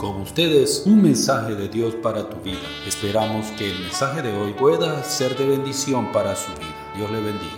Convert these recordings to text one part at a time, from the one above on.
Con ustedes, un mensaje de Dios para tu vida. Esperamos que el mensaje de hoy pueda ser de bendición para su vida. Dios le bendiga.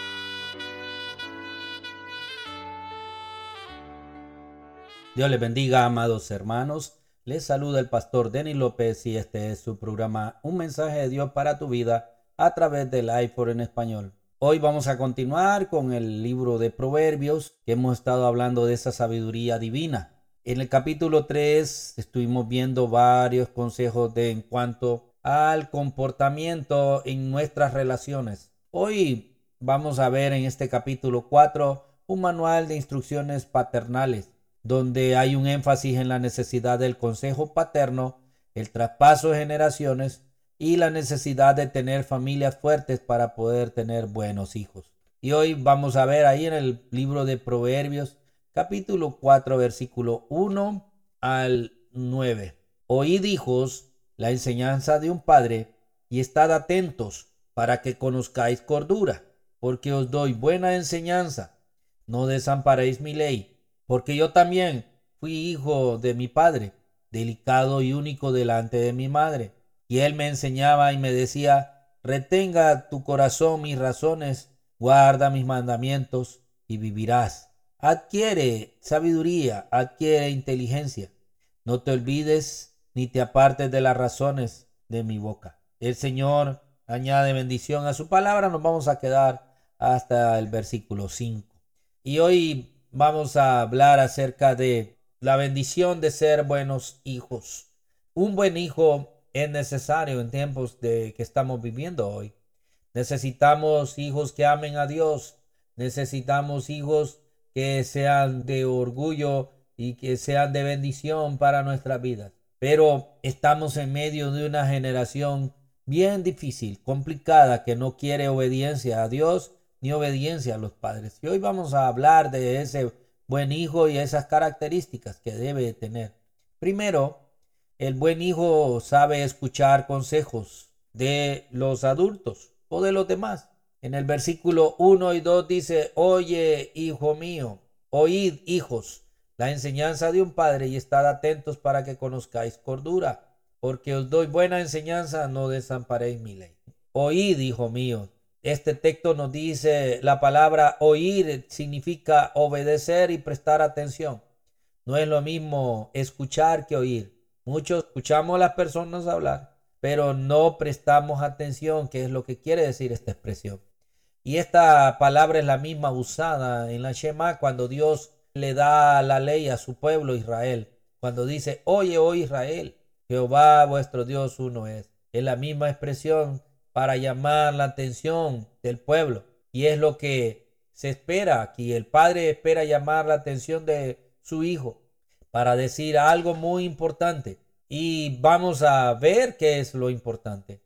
Dios les bendiga, amados hermanos. Les saluda el pastor Denis López y este es su programa Un mensaje de Dios para tu vida a través del iPhone en español. Hoy vamos a continuar con el libro de Proverbios, que hemos estado hablando de esa sabiduría divina. En el capítulo 3 estuvimos viendo varios consejos en cuanto al comportamiento en nuestras relaciones. Hoy vamos a ver en este capítulo 4 un manual de instrucciones paternales, donde hay un énfasis en la necesidad del consejo paterno, el traspaso de generaciones y la necesidad de tener familias fuertes para poder tener buenos hijos. Y hoy vamos a ver ahí en el libro de Proverbios, capítulo 4, versículo 1 al 9. Oíd, hijos, la enseñanza de un padre, y estad atentos para que conozcáis cordura, porque os doy buena enseñanza. No desamparéis mi ley, porque yo también fui hijo de mi padre, delicado y único delante de mi madre. Y él me enseñaba y me decía: retenga tu corazón mis razones, guarda mis mandamientos y vivirás. Adquiere sabiduría, adquiere inteligencia. No te olvides ni te apartes de las razones de mi boca. El Señor añade bendición a su palabra. Nos vamos a quedar hasta el versículo 5. Y hoy vamos a hablar acerca de la bendición de ser buenos hijos. Un buen hijo es necesario en tiempos de que estamos viviendo hoy. Necesitamos hijos que amen a Dios. Necesitamos hijos que sean de orgullo y que sean de bendición para nuestras vidas. Pero estamos en medio de una generación bien difícil, complicada, que no quiere obediencia a Dios ni obediencia a los padres. Y hoy vamos a hablar de ese buen hijo y esas características que debe tener. Primero, el buen hijo sabe escuchar consejos de los adultos o de los demás. En el versículo 1 y 2 dice: oye, hijo mío, oíd, hijos, la enseñanza de un padre, y estad atentos para que conozcáis cordura, porque os doy buena enseñanza, no desamparéis mi ley. Oíd, hijo mío. Este texto nos dice, la palabra oír significa obedecer y prestar atención. No es lo mismo escuchar que oír. Muchos escuchamos a las personas hablar, pero no prestamos atención, que es lo que quiere decir esta expresión. Y esta palabra es la misma usada en la Shema cuando Dios le da la ley a su pueblo Israel. Cuando dice: oye, oh Israel, Jehová vuestro Dios uno es. Es la misma expresión para llamar la atención del pueblo. Y es lo que se espera aquí. El padre espera llamar la atención de su hijo para decir algo muy importante. Y vamos a ver qué es lo importante.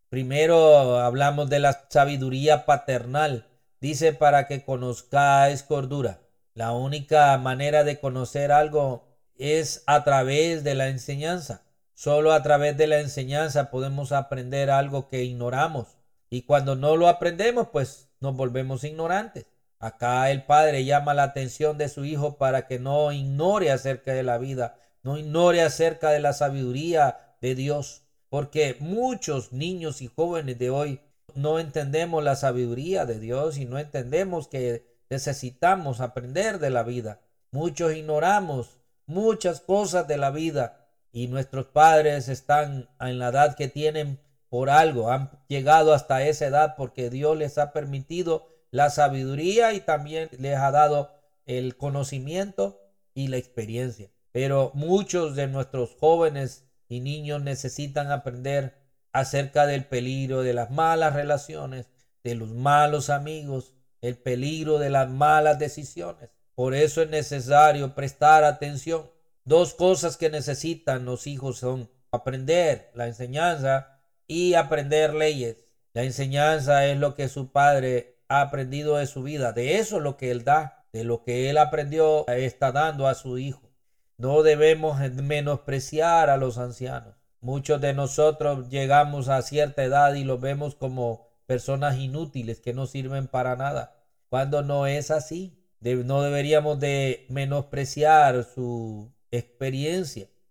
Primero hablamos de la sabiduría paternal. Dice: para que conozcáis cordura. La única manera de conocer algo es a través de la enseñanza. Solo a través de la enseñanza podemos aprender algo que ignoramos. Y cuando no lo aprendemos, pues nos volvemos ignorantes. Acá el padre llama la atención de su hijo para que no ignore acerca de la vida, no ignore acerca de la sabiduría de Dios. Porque muchos niños y jóvenes de hoy no entendemos la sabiduría de Dios y no entendemos que necesitamos aprender de la vida. Muchos ignoramos muchas cosas de la vida. Y nuestros padres están en la edad que tienen por algo. Han llegado hasta esa edad porque Dios les ha permitido la sabiduría y también les ha dado el conocimiento y la experiencia. Pero muchos de nuestros jóvenes y niños necesitan aprender acerca del peligro de las malas relaciones, de los malos amigos, el peligro de las malas decisiones. Por eso es necesario prestar atención. Dos cosas que necesitan los hijos son aprender la enseñanza y aprender leyes. La enseñanza es lo que su padre ha aprendido de su vida. De eso es lo que él da, de lo que él aprendió está dando a su hijo. No debemos menospreciar a los ancianos. Muchos de nosotros llegamos a cierta edad y los vemos como personas inútiles que no sirven para nada, cuando no es así. No deberíamos de menospreciar su experiencia.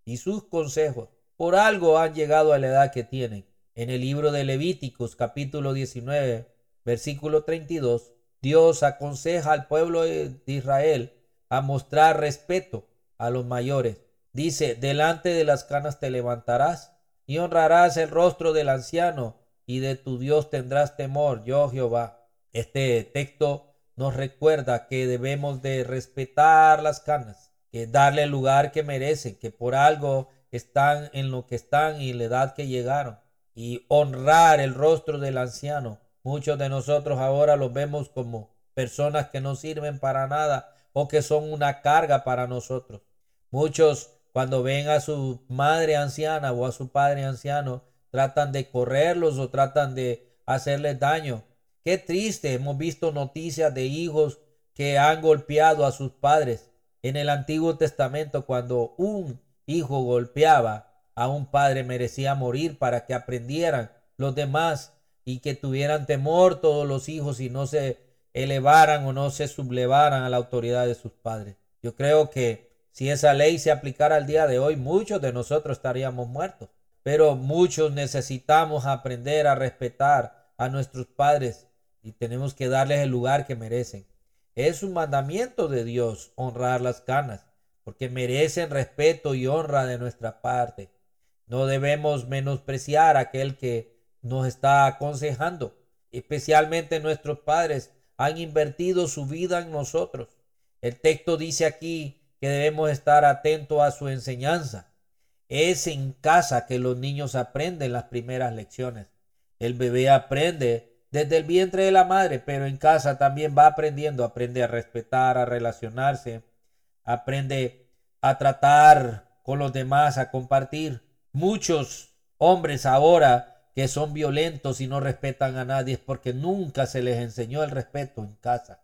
y sus consejos. Por algo han llegado a la edad que tienen. En el libro de Levíticos, capítulo 19, versículo 32, Dios aconseja al pueblo de Israel a mostrar respeto a los mayores. Dice, delante de las canas te levantarás y honrarás el rostro del anciano y de tu Dios tendrás temor, yo Jehová. Este texto nos recuerda que debemos de respetar las canas, que darle el lugar que merecen, que por algo están en lo que están y la edad que llegaron, y honrar el rostro del anciano. Muchos de nosotros ahora los vemos como personas que no sirven para nada o que son una carga para nosotros. Muchos, cuando ven a su madre anciana o a su padre anciano, tratan de correrlos o tratan de hacerles daño. Qué triste, hemos visto noticias de hijos que han golpeado a sus padres. En el Antiguo Testamento, cuando un hijo golpeaba a un padre, merecía morir para que aprendieran los demás y que tuvieran temor todos los hijos y no se elevaran o no se sublevaran a la autoridad de sus padres. Yo creo que si esa ley se aplicara al día de hoy, muchos de nosotros estaríamos muertos. Pero muchos necesitamos aprender a respetar a nuestros padres y tenemos que darles el lugar que merecen. Es un mandamiento de Dios honrar las canas, porque merecen respeto y honra de nuestra parte. No debemos menospreciar a aquel que nos está aconsejando. Especialmente nuestros padres han invertido su vida en nosotros. El texto dice aquí que debemos estar atentos a su enseñanza. Es en casa que los niños aprenden las primeras lecciones. El bebé aprende desde el vientre de la madre, pero en casa también va aprendiendo. Aprende a respetar, a relacionarse, aprende a tratar con los demás, a compartir. Muchos hombres ahora que son violentos y no respetan a nadie es porque nunca se les enseñó el respeto en casa.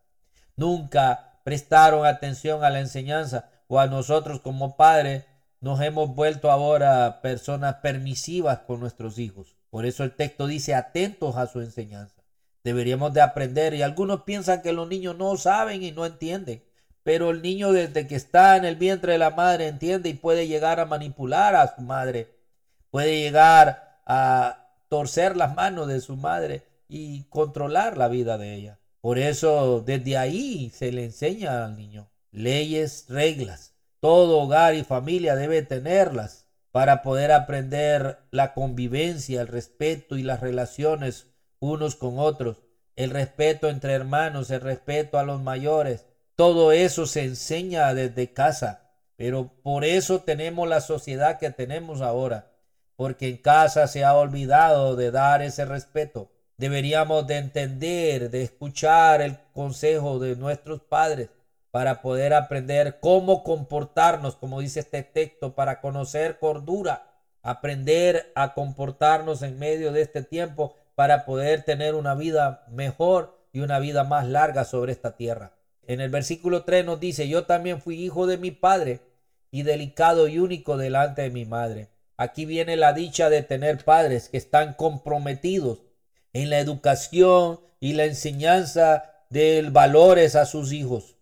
Nunca prestaron atención a la enseñanza, o a nosotros como padres nos hemos vuelto ahora personas permisivas con nuestros hijos. Por eso el texto dice atentos a su enseñanza. Deberíamos de aprender, y algunos piensan que los niños no saben y no entienden, pero el niño desde que está en el vientre de la madre entiende y puede llegar a manipular a su madre, puede llegar a torcer las manos de su madre y controlar la vida de ella. Por eso desde ahí se le enseña al niño leyes, reglas. Todo hogar y familia debe tenerlas para poder aprender la convivencia, el respeto y las relaciones unos con otros, el respeto entre hermanos, el respeto a los mayores. Todo eso se enseña desde casa, pero por eso tenemos la sociedad que tenemos ahora, porque en casa se ha olvidado de dar ese respeto. Deberíamos de entender, de escuchar el consejo de nuestros padres para poder aprender cómo comportarnos, como dice este texto, para conocer cordura, aprender a comportarnos en medio de este tiempo para poder tener una vida mejor y una vida más larga sobre esta tierra. En el versículo 3 nos dice, yo también fui hijo de mi padre y delicado y único delante de mi madre. Aquí viene la dicha de tener padres que están comprometidos en la educación y la enseñanza de valores a sus hijos.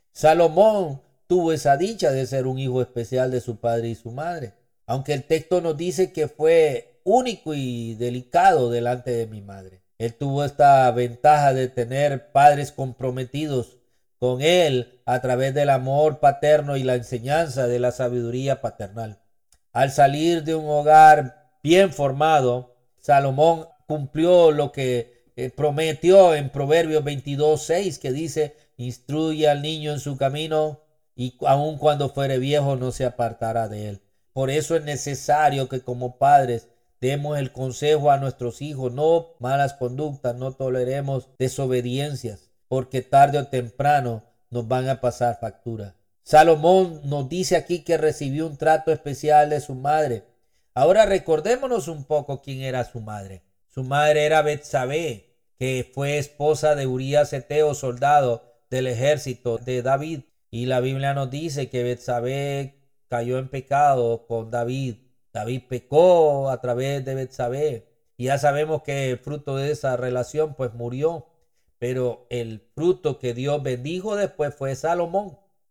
Salomón tuvo esa dicha de ser un hijo especial de su padre y su madre, aunque el texto nos dice que fue único y delicado delante de mi madre. Él tuvo esta ventaja de tener padres comprometidos con él a través del amor paterno y la enseñanza de la sabiduría paternal. Al salir de un hogar bien formado, Salomón cumplió lo que prometió en Proverbios 22:6, que dice, instruye al niño en su camino y aun cuando fuere viejo no se apartará de él. Por eso es necesario que como padres demos el consejo a nuestros hijos, no malas conductas, no toleremos desobediencias, porque tarde o temprano nos van a pasar factura. Salomón nos dice aquí que recibió un trato especial de su madre. Ahora recordémonos un poco quién era su madre. Su madre era Betsabé, que fue esposa de Urías Eteo, soldado del ejército de David. Y la Biblia nos dice que Betsabé cayó en pecado con David. David pecó a través de Betsabé. Y ya sabemos que el fruto de esa relación pues murió. Pero el fruto que Dios bendijo después fue Salomón.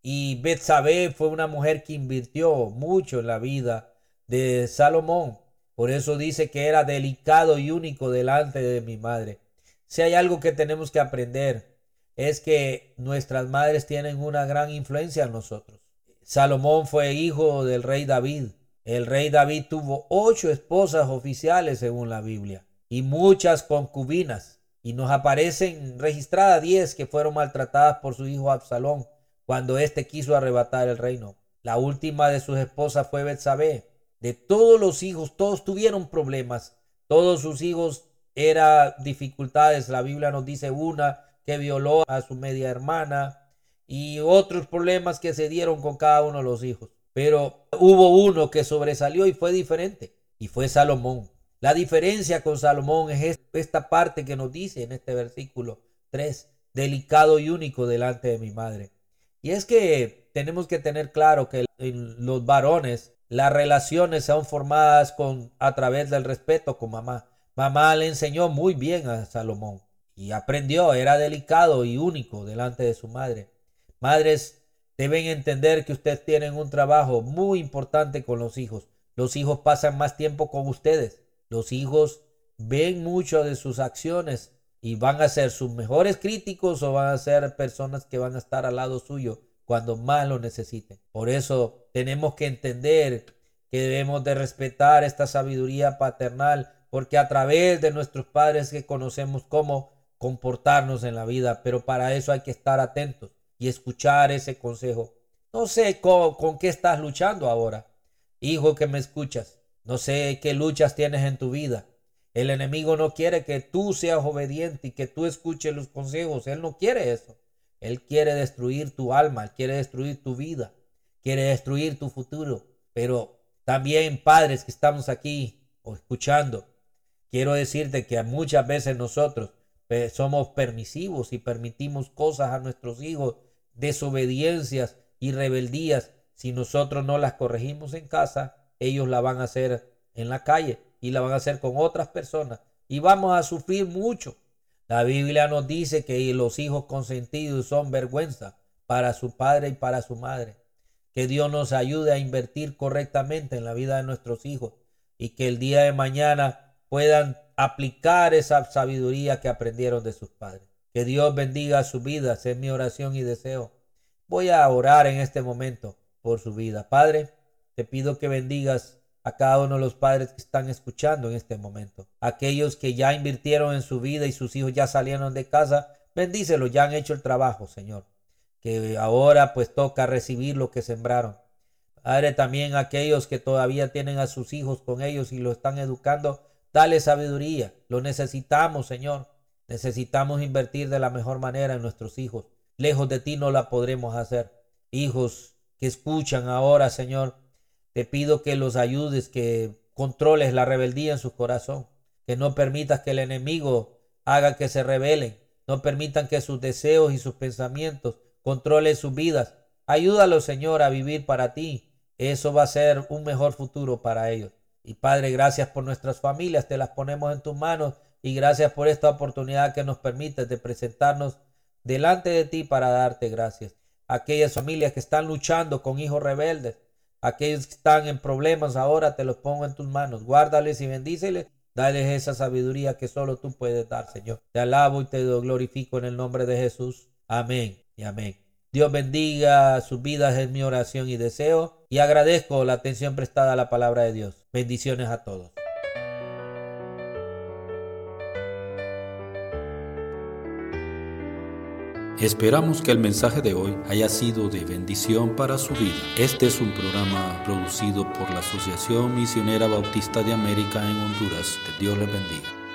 Y Betsabé fue una mujer que invirtió mucho en la vida de Salomón. Por eso dice que era delicado y único delante de mi madre. Si hay algo que tenemos que aprender, es que nuestras madres tienen una gran influencia en nosotros. Salomón fue hijo del rey David. El rey David tuvo 8 esposas oficiales según la Biblia y muchas concubinas. Y nos aparecen registradas 10 que fueron maltratadas por su hijo Absalón cuando éste quiso arrebatar el reino. La última de sus esposas fue Betsabé. De todos los hijos, todos tuvieron problemas. Todos sus hijos eran dificultades. La Biblia nos dice una que violó a su media hermana y otros problemas que se dieron con cada uno de los hijos. Pero hubo uno que sobresalió y fue diferente, y fue Salomón. La diferencia con Salomón es esta parte que nos dice en este versículo 3, delicado y único delante de mi madre. Y es que tenemos que tener claro que en los varones las relaciones son formadas a través del respeto con mamá. Mamá le enseñó muy bien a Salomón y aprendió, era delicado y único delante de su madre. Madres deben entender que ustedes tienen un trabajo muy importante con los hijos. Los hijos pasan más tiempo con ustedes. Los hijos ven mucho de sus acciones y van a ser sus mejores críticos o van a ser personas que van a estar al lado suyo cuando más lo necesiten. Por eso tenemos que entender que debemos de respetar esta sabiduría paternal, porque a través de nuestros padres que conocemos cómo comportarnos en la vida, pero para eso hay que estar atentos y escuchar ese consejo. No sé con qué estás luchando ahora, hijo que me escuchas. No sé qué luchas tienes en tu vida. El enemigo no quiere que tú seas obediente y que tú escuches los consejos. Él no quiere eso. Él quiere destruir tu alma, él quiere destruir tu vida, quiere destruir tu futuro. Pero también, padres que estamos aquí o escuchando, quiero decirte que muchas veces nosotros somos permisivos y permitimos cosas a nuestros hijos, desobediencias y rebeldías. Si nosotros no las corregimos en casa, ellos la van a hacer en la calle y la van a hacer con otras personas y vamos a sufrir mucho. La Biblia nos dice que los hijos consentidos son vergüenza para su padre y para su madre. Que Dios nos ayude a invertir correctamente en la vida de nuestros hijos y que el día de mañana puedan aplicar esa sabiduría que aprendieron de sus padres. Que Dios bendiga sus vidas, es mi oración y deseo. Voy a orar en este momento por su vida. Padre, te pido que bendigas a cada uno de los padres que están escuchando en este momento. Aquellos que ya invirtieron en su vida y sus hijos ya salieron de casa, bendícelos, ya han hecho el trabajo, Señor. Que ahora pues toca recibir lo que sembraron. Padre, también aquellos que todavía tienen a sus hijos con ellos y lo están educando, dale sabiduría. Lo necesitamos, Señor. Necesitamos invertir de la mejor manera en nuestros hijos. Lejos de ti no la podremos hacer. Hijos que escuchan ahora, Señor, te pido que los ayudes, que controles la rebeldía en su corazón, que no permitas que el enemigo haga que se rebelen, no permitan que sus deseos y sus pensamientos controlen sus vidas. Ayúdalos, Señor, a vivir para ti. Eso va a ser un mejor futuro para ellos. Y Padre, gracias por nuestras familias, te las ponemos en tus manos y gracias por esta oportunidad que nos permites de presentarnos delante de ti para darte gracias. Aquellas familias que están luchando con hijos rebeldes, aquellos que están en problemas, ahora te los pongo en tus manos. Guárdales y bendíceles. Dales esa sabiduría que solo tú puedes dar, Señor. Te alabo y te glorifico en el nombre de Jesús. Amén y amén. Dios bendiga sus vidas, es mi oración y deseo. Y agradezco la atención prestada a la palabra de Dios. Bendiciones a todos. Esperamos que el mensaje de hoy haya sido de bendición para su vida. Este es un programa producido por la Asociación Misionera Bautista de América en Honduras. Que Dios les bendiga.